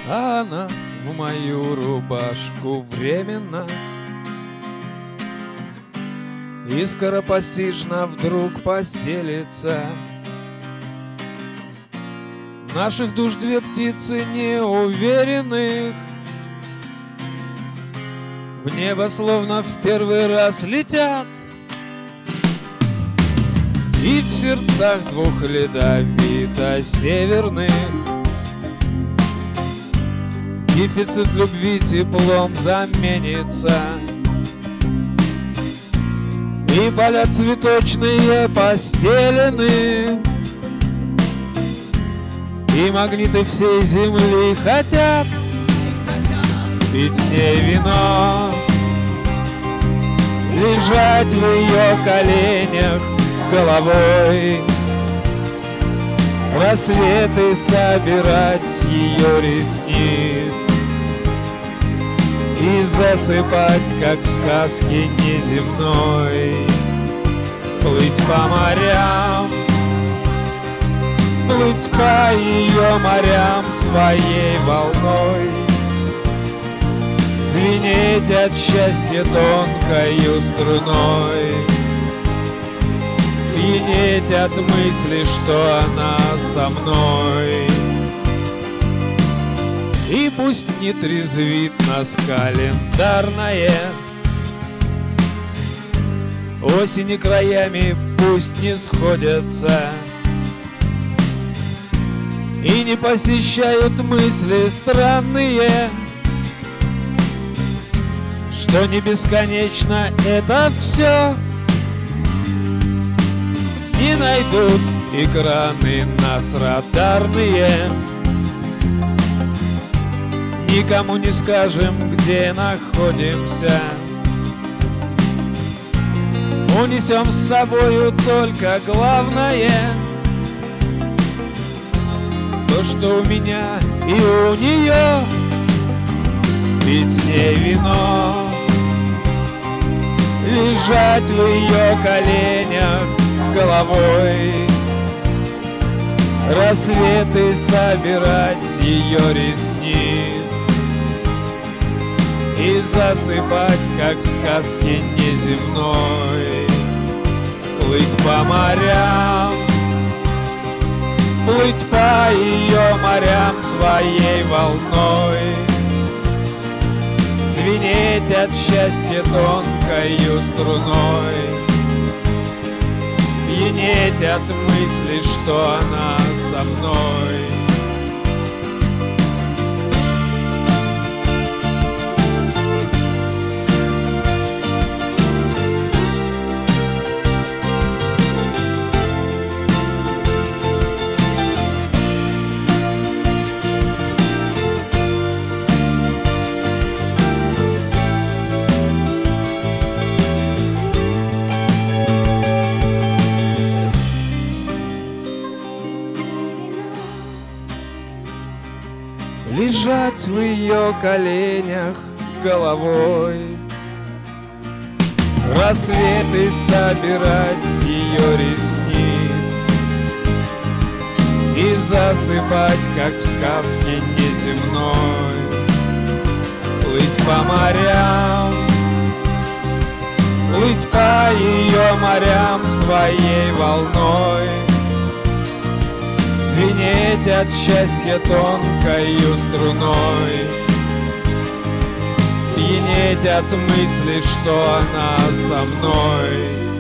а она в мою рубашку временно. И скоропостижно вдруг поселится. Наших душ две птицы неуверенных в небо словно в первый раз летят. И в сердцах двух ледовито-северных дефицит любви теплом заменится. И поля цветочные постелены, и магниты всей земли хотят пить с ней вино, лежать в ее коленях головой, рассветы собирать с ее ресниц и засыпать, как в сказке неземной. Плыть по морям, плыть по ее морям своей волной, звенеть от счастья тонкою струной, пьянеть от мысли, что она со мной. И пусть не трезвит нас календарное, осени краями пусть не сходятся, и не посещают мысли странные, что не бесконечно это все. Не найдут экраны нас радарные, никому не скажем, где находимся. Унесем с собою только главное, то, что у меня и у нее, пить с ней вино, лежать в ее коленях головой, рассветы собирать с ее ресниц и засыпать, как в сказке неземной. Плыть по морям, плыть по ее морям своей волной, звенеть от счастья тонкою струной, пьянеть от мысли, что она со мной. Лежать в ее коленях головой, рассветы собирать с ее ресниц и засыпать, как в сказке неземной. Плыть по морям, плыть по ее морям своей волной, звенеть от счастья тонкою струной, пьянеть от мысли, что она со мной.